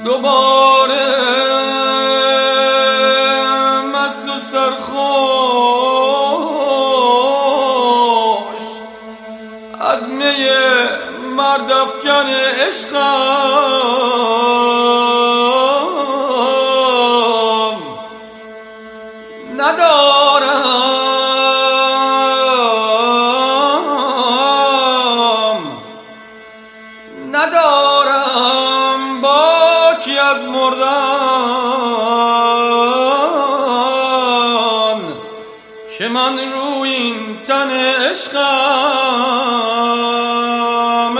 دوباره مست و سرخوش از می مرد افکن عشقم ندارم باکی از مردن که من روی این تن عشقم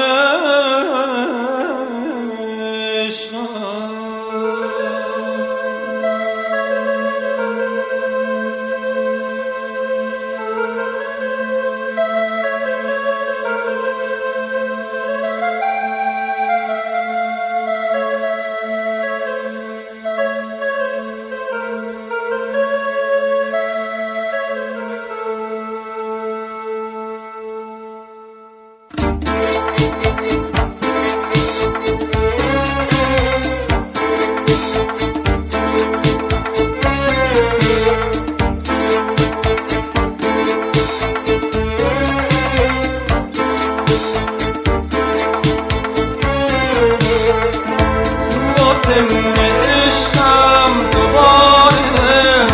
عشقم دوباره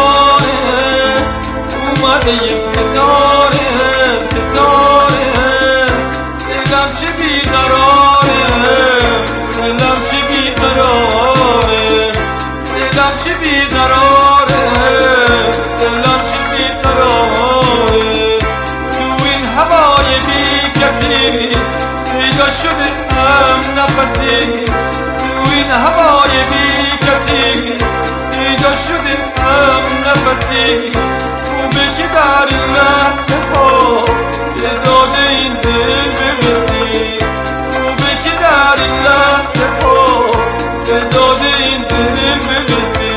اومده یک ستاره دلم چه بیقراره تو این هوای بی کسی پیدا شده هم نفسی هوای بی کسی پیدا شده هم نفسی خوبه که در این لحظه ها به داده این دل برسی خوبه که در این لحظه ها به داده این دل برسی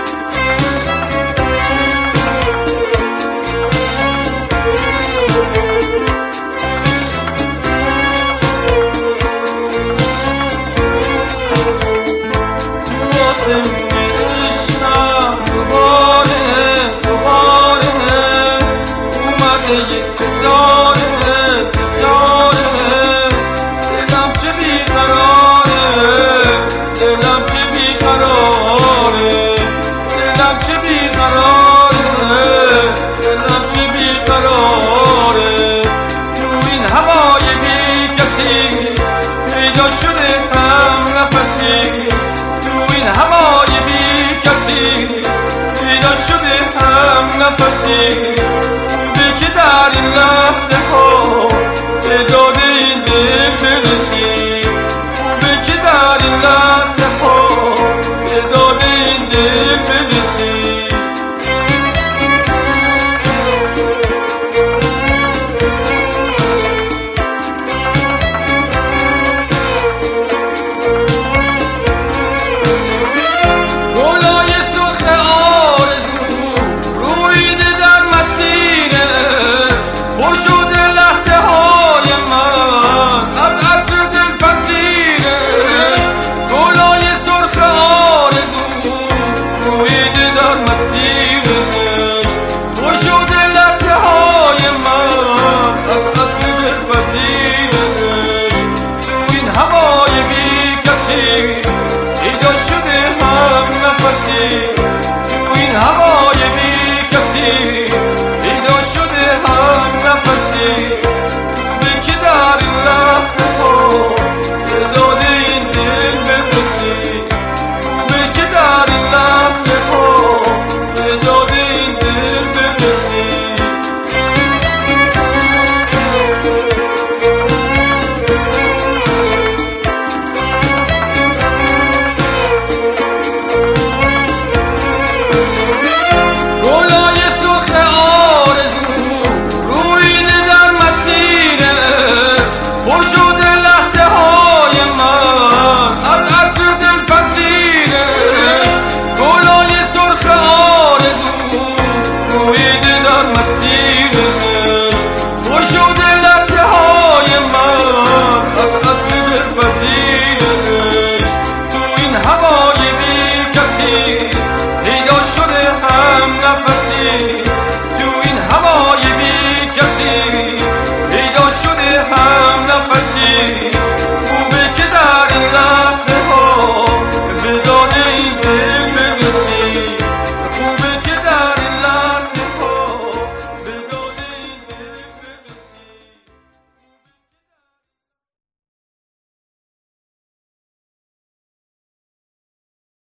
عشقم دوباره اومده یک ستاره دلم چه بیقراره تو این هوای بی کسی پیدا شده هم نفسی هوای بی کسی پیدا شده هم نفسی خوبه که در این